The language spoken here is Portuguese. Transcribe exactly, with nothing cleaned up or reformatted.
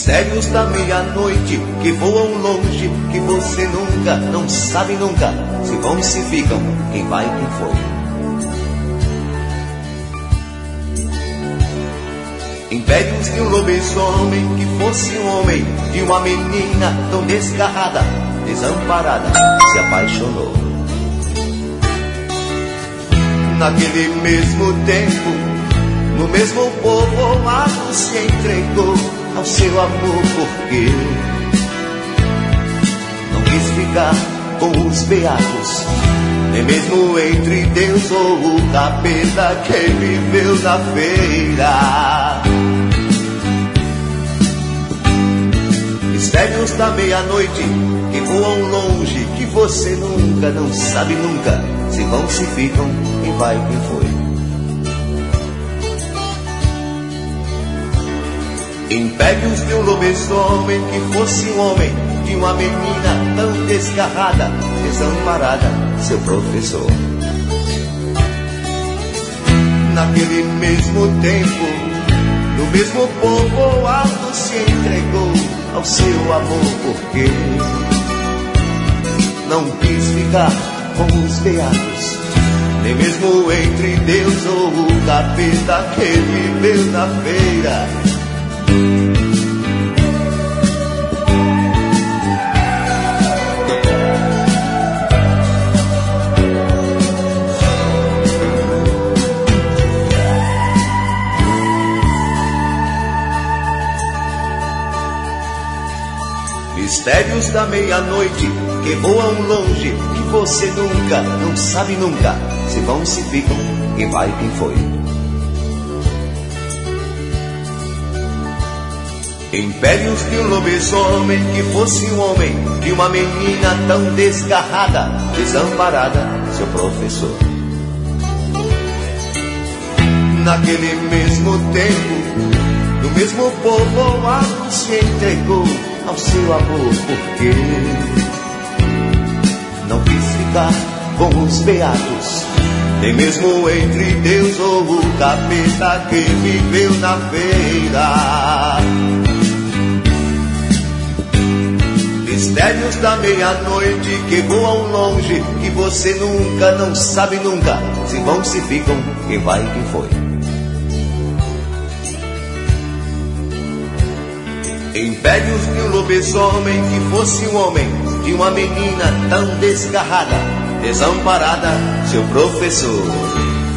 Mistérios da meia-noite que voam longe, que você nunca, não sabe nunca, se vão e se ficam, quem vai, quem foi. Impérios de um lobisomem que fosse um homem, de uma menina tão desgarrada, desamparada, se apaixonou. Naquele mesmo tempo, no mesmo povoado, se entregou ao seu amor, porque não quis ficar com os beatos, nem mesmo entre Deus ou o capeta que viveu na feira. Mistérios da meia-noite que voam longe, que você nunca, não sabe nunca, se vão, se ficam, quem vai, quem foi. Impérios de um lobisomem que fosse um homem, de uma menina tão desgarrada, desamparada, seu professor. Naquele mesmo tempo, no mesmo povoado, se entregou ao seu amor, porque não quis ficar com os beatos, nem mesmo entre Deus ou o capeta que viveu na feira. Mistérios da meia-noite que voam longe, que você nunca, não sabe nunca, se vão, se ficam, quem vai, quem foi. Impérios de um lobisomem que fosse um homem, de uma menina tão desgarrada, desamparada, seu professor. Naquele mesmo tempo, no mesmo povoado, se entregou ao seu amor, porque não quis ficar com os beatos, nem mesmo entre Deus ou o capeta que viveu na feira. Mistérios da meia-noite que voam longe, que você nunca, não sabe nunca, se vão, se ficam, quem vai, quem foi. Impérios de um lobisomem que fosse um homem, de uma menina tão desgarrada, desamparada, seu professor.